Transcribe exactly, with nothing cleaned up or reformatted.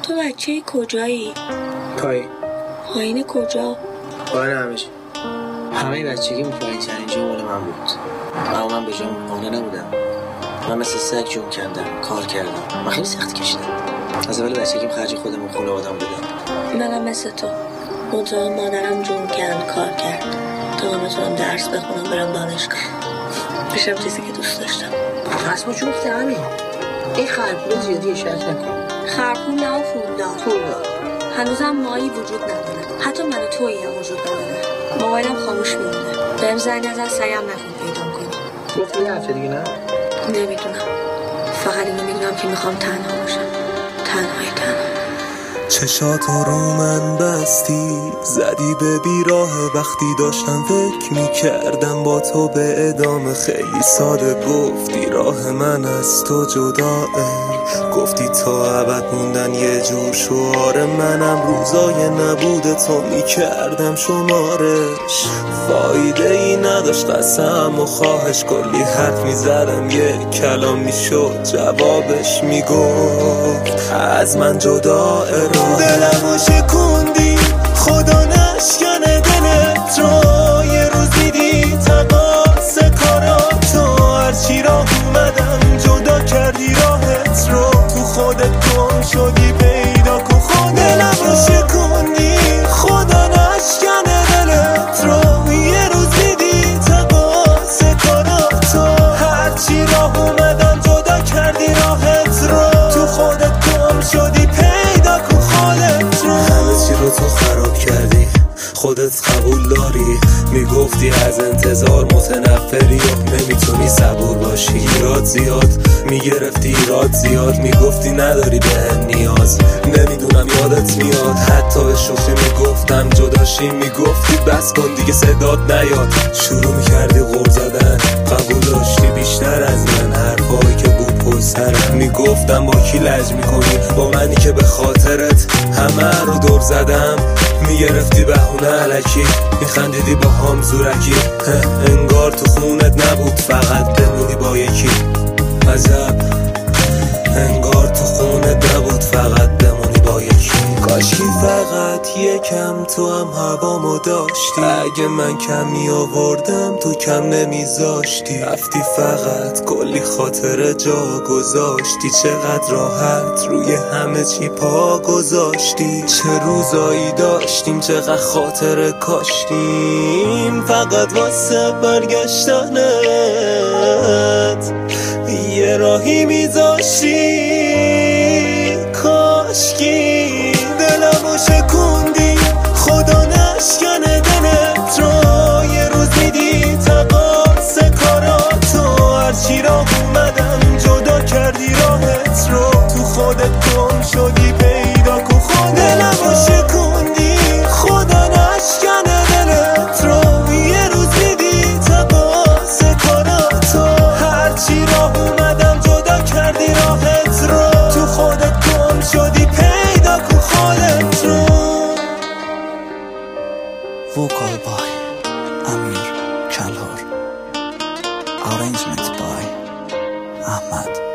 تو بچه کجایی؟ پایین. پایین کجا؟ پایین همیشه. همه بچگی پایین ترین جا مال من بود. اما من به جام قانع نبودم. من مثل سگ جون کندم، کار کردم. من خیلی سخت کشیدم. از اول بچگیم خرج خودم و خانواده‌ام بودم. منم مثل تو. منتها مادرم جون کند، کار کرد تا من بتونم درس بخونم برم دانشگاه. میشم چیزی که دوست داشتم. رسم جفت همین. این خرپول زیادی شرط نکن. خرپول نه و پولدار. پولدار. هنوزم مایی وجود نداره. حتی من و تویی هم وجود نداره. موبایلم خاموش میمونه. بهم زنگ نزن سعیم نکن پیدا کنی. گفتی یه هفته دیگه نه؟ نمیدونم. فقط اینو میدونم که میخوام تنها باشم. تنهای تنها. چشاتو رو من بستی، زدی به بیراه وقتی داشتم فکر میکردم با تو به ادامه. خیلی ساده گفتی راه من از تو جداه، گفتی تا ابد موندن یه جور شعار. منم روزای نبوده تو میکردم شمارش، فایده ای نداشت قسم و خواهش. کلی حرف میزدم یه کلام میشد جوابش، میگفت از من جداه. دلمو شکوندی خدا نشکنه دلت رو، یه روز دیدی تقاس کاراتو. هرچی راه اومدم جدا کردی راحت رو، تو خودت گم شدی پیدا کن خودت. دلمو شکوندی خدا نشکنه دلت رو، یه روز دیدی تقاس کاراتو. هرچی راه اومدم جدا کردی راحت رو، تو خودت گم شدی پیدا کن خودت رو. همه چی رو تو خراب کردی، خودت قبول داری. میگفتی از انتظار متنفری و نمیتونی صبور باشی. ایراد زیاد میگرفتی، ایراد زیاد میگفتی نداری بهم نیاز. نمیدونم یادت میاد حتی به شوخی میگفتم جداشی، میگفتی بس کن دیگه صدات نیاد. شروع میکردی غر زدن، قبول داشتی بیشتر از من. حرفایی که بود پشت سرم میگفتم با کی لج میکنی، با منی که به خاطرت همه رو دور زدم. میگرفتی بهونه علکی، میخندیدی با هم زورکی. انگار تو خونت نبود فقط بمونی با یکی. عجب انگار تو خونت نبود فقط بمونی با یکی. کاشکی فقط یکم تو هم هوامو داشتی، اگه من کمی آوردم تو کم نمیذاشتی. رفتی فقط کلی خاطر جا گذاشتی، چقدر راحت روی همه چی پا گذاشتی. چه روزایی داشتیم چقدر خاطر کاشتیم، فقط واسه برگشتنت یه راهی میذاشتی. کاشکی دلمو شکوندی خدا نشکنه دلت رو، یه روز دیدی تقاس کاراتو. هرچی راه اومدم جدا کردی راحت رو، تو خودت گم شدی پیدا کن خودت. دلمو شکوندی خدا نشکنه دلت رو، یه روز دیدی تقاس کاراتو. هرچی راه اومدم جدا کردی راحت رو، تو خودت گم شدی پیدا کن خودت رو. Vocal by Amir Kalhor. Arrangement by Ahmad